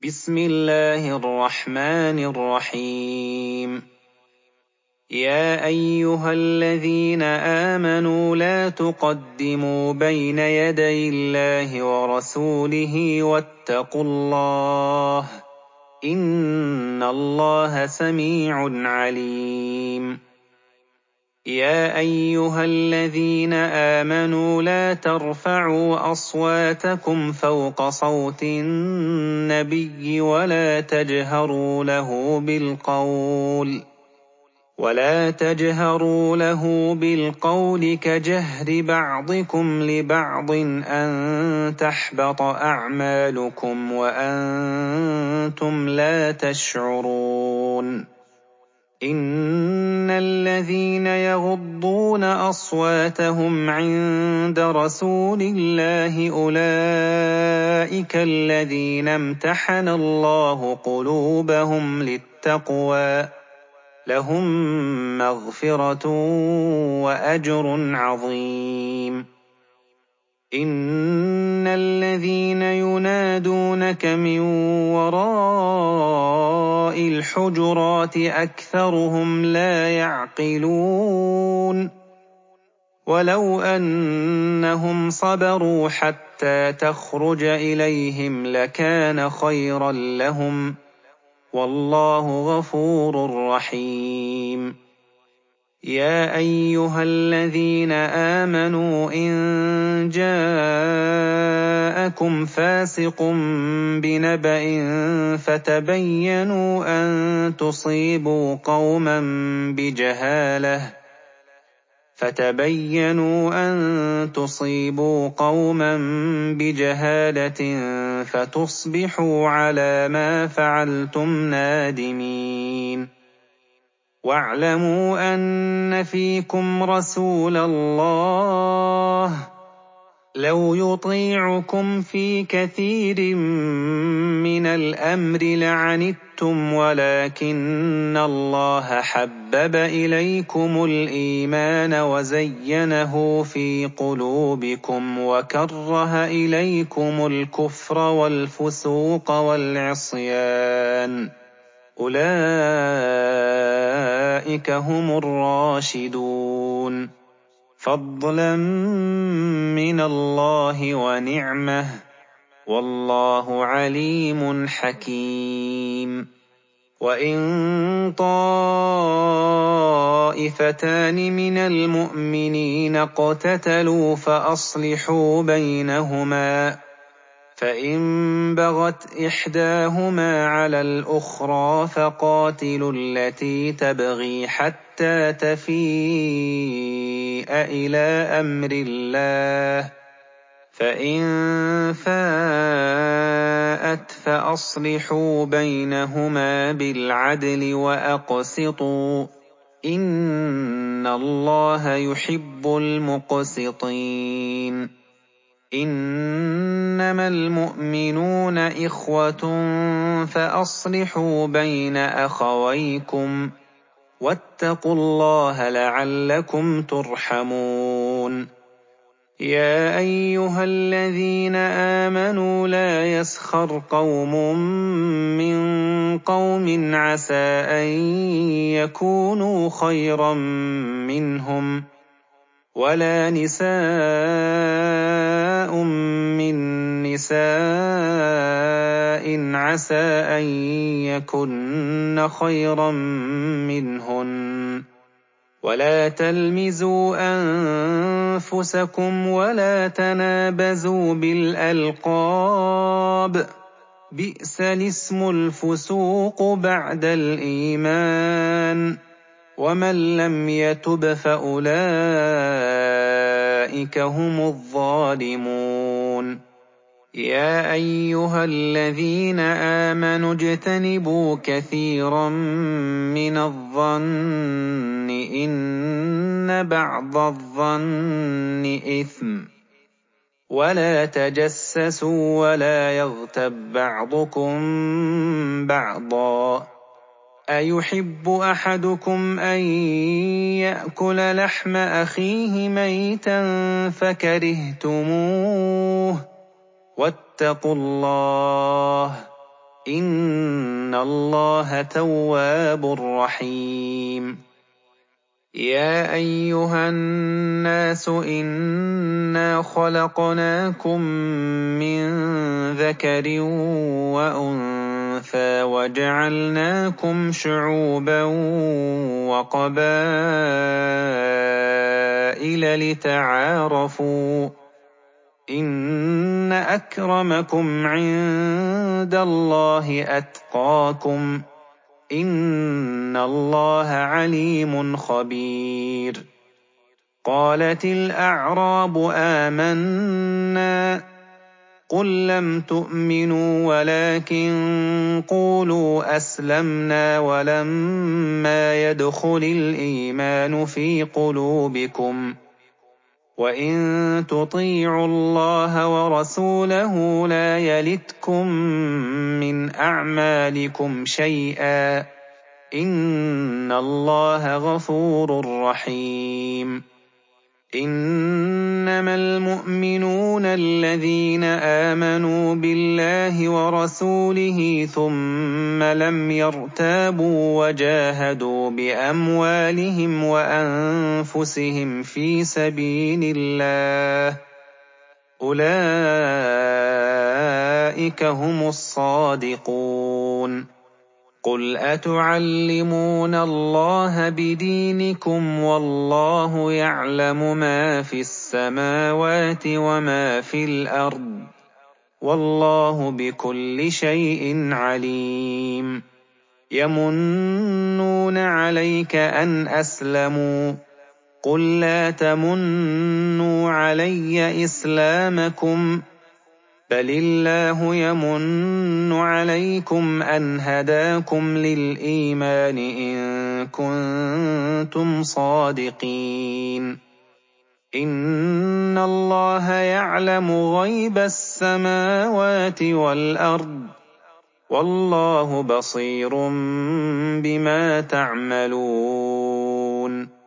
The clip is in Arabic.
بسم الله الرحمن الرحيم. يا أيها الذين آمنوا لا تقدموا بين يدي الله ورسوله واتقوا الله إن الله سميع عليم. يا أيها الذين آمنوا لا ترفعوا أصواتكم فوق صوت النبي ولا تجهروا له بالقول كجهر بعضكم لبعض أن تحبط أعمالكم وأنتم لا تشعرون. إن الذين يغضون أصواتهم عند رسول الله أولئك الذين امتحن الله قلوبهم للتقوى لهم مغفرة وأجر عظيم. إن الذين ينادونك من وراء الحجرات أكثرهم لا يعقلون. ولو أنهم صبروا حتى تخرج إليهم لكان خيرا لهم والله غفور رحيم. يا أيها الذين آمنوا إن جاءكم فاسق بنبأ فتبينوا أن تصيبوا قوما بجهالة فتصبحوا على ما فعلتم نادمين. واعلموا أن فيكم رسول الله لو يطيعكم في كثير من الأمر لعنتم ولكن الله حبب إليكم الإيمان وزينه في قلوبكم وكره إليكم الكفر والفسوق والعصيان أولئك هم الراشدون فضلا من الله ونعمة والله عليم حكيم. وإن طائفتان من المؤمنين اقتتلوا فأصلحوا بينهما فإن بغت إحداهما على الأخرى فقاتلوا التي تبغي حتى تفيء إلى أمر الله فإن فاءت فأصلحوا بينهما بالعدل وأقسطوا إن الله يحب المقسطين. إنما المؤمنون إخوة فأصلحوا بين أخويكم واتقوا الله لعلكم ترحمون. يا أيها الذين آمنوا لا يسخر قوم من قوم عسى أن يكونوا خيرا منهم ولا نساء من نساء عسى أن يكن خيرا منهن ولا تلمزوا أنفسكم ولا تنابزوا بالألقاب بئس الاسم الفسوق بعد الإيمان ومن لم يتب فأولئك هم الظالمون. يا أيها الذين آمنوا اجتنبوا كثيرا من الظن إن بعض الظن إثم ولا تجسسوا ولا يغتب بعضكم بعضا أيحب أحدكم أن يأكل لحم أخيه ميتا فكرهتموه واتقوا الله إن اللَّهَ تَوَّابٌ رَّحِيمٌ يَا أَيُّهَا النَّاسُ إِنَّا خَلَقْنَاكُم مِّن ذَكَرٍ وَأُنثَىٰ وَجَعَلْنَاكُمْ شُعُوبًا وَقَبَائِلَ لِتَعَارَفُوا ۚ إِنَّ أَكْرَمَكُمْ عِندَ اللَّهِ أَتْقَاكُمْ ۚ إِنَّ اللَّهَ عَلِيمٌ خَبِيرٌ قَالَتِ الْأَعْرَابُ آمَنَّا ۖ قُل لَّمْ تُؤْمِنُوا وَلَٰكِن قُولُوا أَسْلَمْنَا وَلَمَّا يَدْخُلِ الْإِيمَانُ فِي قُلُوبِكُمْ ۖ وَإِن تُطِيعُوا اللَّهَ وَرَسُولَهُ لَا يَلِتْكُم مِّنْ أَعْمَالِكُمْ شَيْئًا ۚ إِنَّ اللَّهَ غَفُورٌ رَّحِيمٌ إِنَّمَا الْمُؤْمِنُونَ الَّذِينَ آمَنُوا بِاللَّهِ وَرَسُولِهِ ثُمَّ لَمْ يَرْتَابُوا وَجَاهَدُوا بِأَمْوَالِهِمْ وَأَنفُسِهِمْ فِي سَبِيلِ اللَّهِ ۚ أُولَٰئِكَ هُمُ الصَّادِقُونَ قُلْ أَتُعَلِّمُونَ اللَّهَ بِدِينِكُمْ وَاللَّهُ يَعْلَمُ مَا فِي السَّمَاوَاتِ وَمَا فِي الْأَرْضِ ۚ وَاللَّهُ بِكُلِّ شَيْءٍ عَلِيمٌ يَمُنُّونَ عَلَيْكَ أَنْ أَسْلَمُوا ۖ قُل لَّا تَمُنُّوا عَلَيَّ إِسْلَامَكُم ۖ بَلِ اللَّهُ يَمُنُّ عَلَيْكُمْ أَنْ هَدَاكُمْ لِلْإِيمَانِ إِن كُنتُمْ صَادِقِينَ إِنَّ اللَّهَ يَعْلَمُ غَيْبَ السَّمَاوَاتِ وَالْأَرْضِ ۚ وَاللَّهُ بَصِيرٌ بِمَا تَعْمَلُونَ